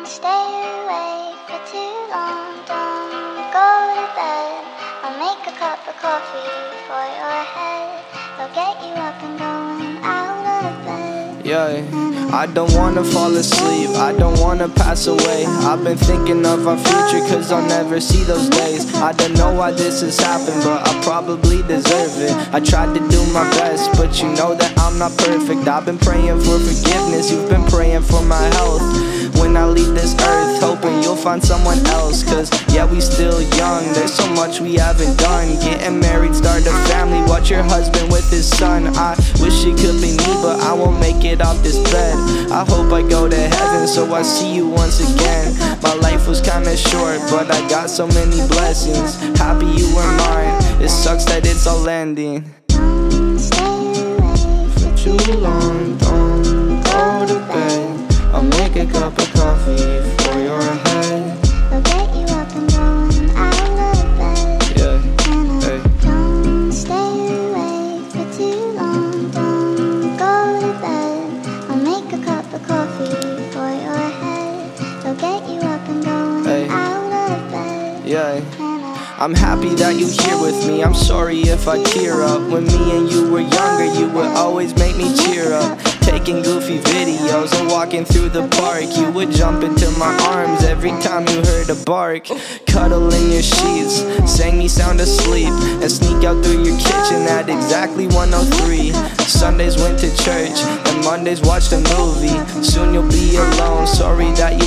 stay awake for too long. Don't go to bed. I'll make a cup of coffee for your head. I'll get you up and going out of bed. Yeah, I don't wanna fall asleep, I don't wanna pass away. I've been thinking of our future, cause I'll never see those days. I don't know why this has happened, but I probably deserve it. I tried to do my best, but you know that I'm not perfect. I've been praying for forgiveness, you've been praying for my health. When I leave this earth, hoping you'll find someone else. Cause yeah, we still young, there's so much we haven't done. Getting married, start a family, watch your husband with his son. I wish it could be me, but I won't make it off this bed. I hope I go to heaven, so I see you once again. My life was kinda short, but I got so many blessings. Happy you were mine, it sucks that it's all ending. Don't stay awake For too long, don't go to bed. I'll make a cup of coffee for your head. I'll get you up and going out of bed. Yeah, And hey. don't stay awake for too long. Don't go to bed. I'll make a cup of coffee for your head. I'll get you up and going Hey. out of bed. Yeah. And I'm happy that you're here with me, I'm sorry if I tear up. When me and you were younger, you would always make me cheer up. Taking goofy videos and walking through the park, you would jump into my arms every time you heard a bark. Cuddle in your sheets, sang me sound asleep, and sneak out through your kitchen at exactly 1:03. Sundays went to church, and Mondays watched a movie. Soon you'll be alone, sorry that